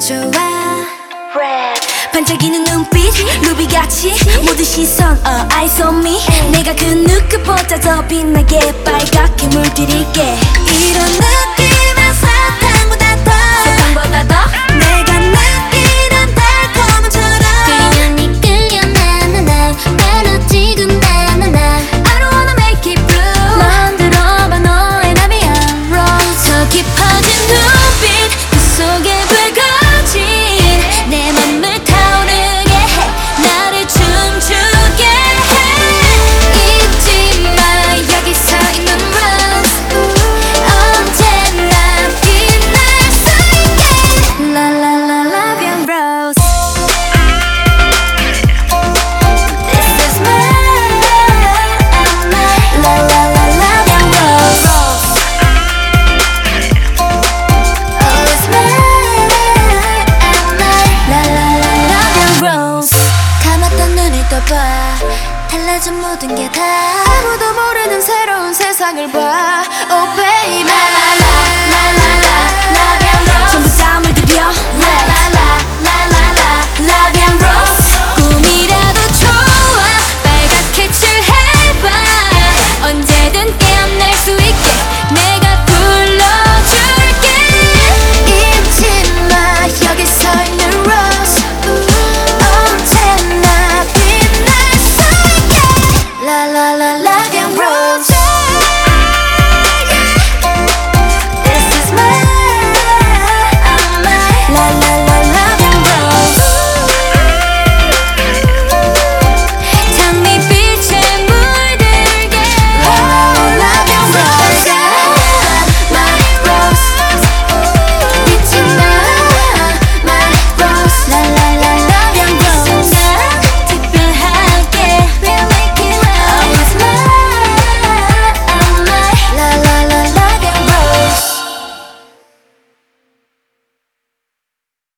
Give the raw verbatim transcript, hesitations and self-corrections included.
좋아 반짝이는 눈빛 루비같이 모든 시선 all eyes on me 내가 그 누구보다 더 빛나게 빨갛게 물들일게 이런 느낌은 사탕보다 더 사탕보다 더 내가 느끼는 달콤함처럼 그냥 니 끌려 나나나 바로 지금 나나나 I don't wanna make it blue 만들어봐 너의 나비야 Rose 더 깊어진 눈빛 그 속에 불거진 내 맘을 타오르게 해 나를 춤추게 해 잊지 마 여기 서 있는 Rose 언제나 빛날 수 있게 La la la love you Rose This is mine La la la love you Rose Oh it's mine La la la love you Rose 감았던 눈을 떠봐 달라진 모든 게 다 아무도 모르는 새로운 세상을 봐 Oh baby